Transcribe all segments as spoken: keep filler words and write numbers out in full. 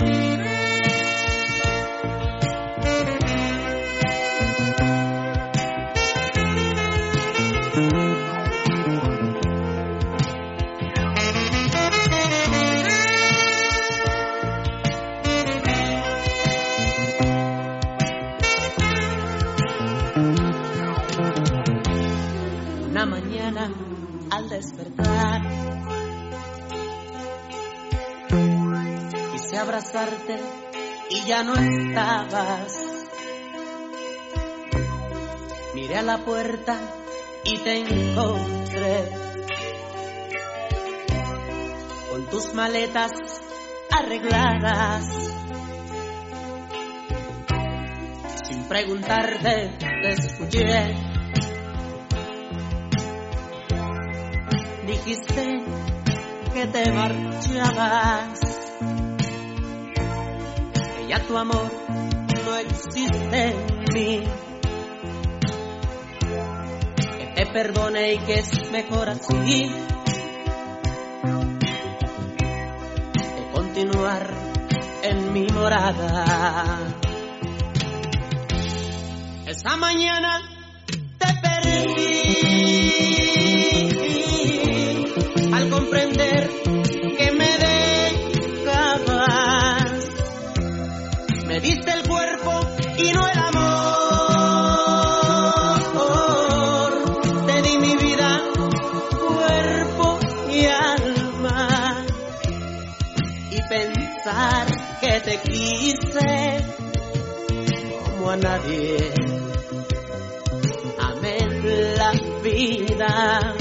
Una mañana al despertar quise abrazarte y ya no estabas. Miré a la puerta y te encontré con tus maletas arregladas. Sin preguntarte te escuché. Dijiste que te marchabas, que ya tu amor no existe en mí, que te perdone y que es mejor así que continuar en mi morada. Esa mañana te perdí al comprender que me dejabas. Me diste el cuerpo y no el amor. Te di mi vida, cuerpo y alma. Y pensar que te quise como a nadie. Amé la vida.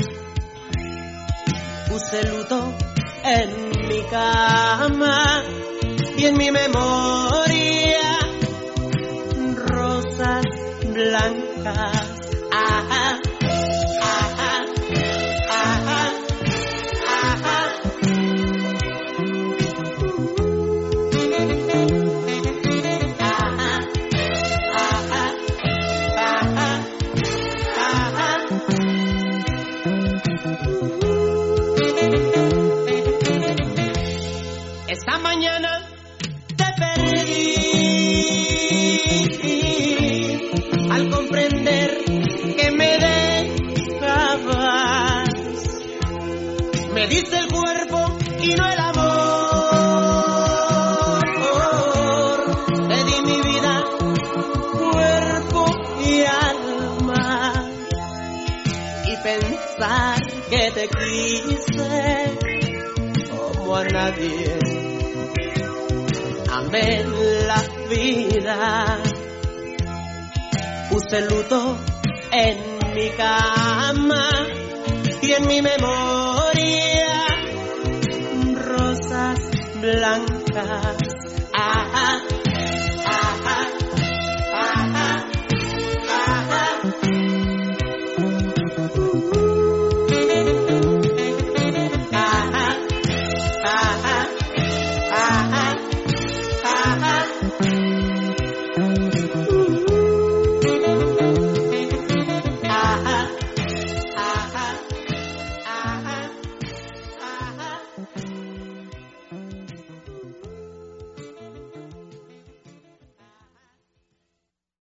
Puse luto en mi cama y en mi memoria rosas blancas. Ajá, ajá, ajá, ajá. Esta mañana te perdí al comprender que me dejabas. Me diste el cuerpo y no el amor. Te di mi vida, cuerpo y alma. Y pensar que te quise como a nadie. Amé la vida. Puse luto en mi cama y en mi memoria rosas blancas. Ah, ah, ah.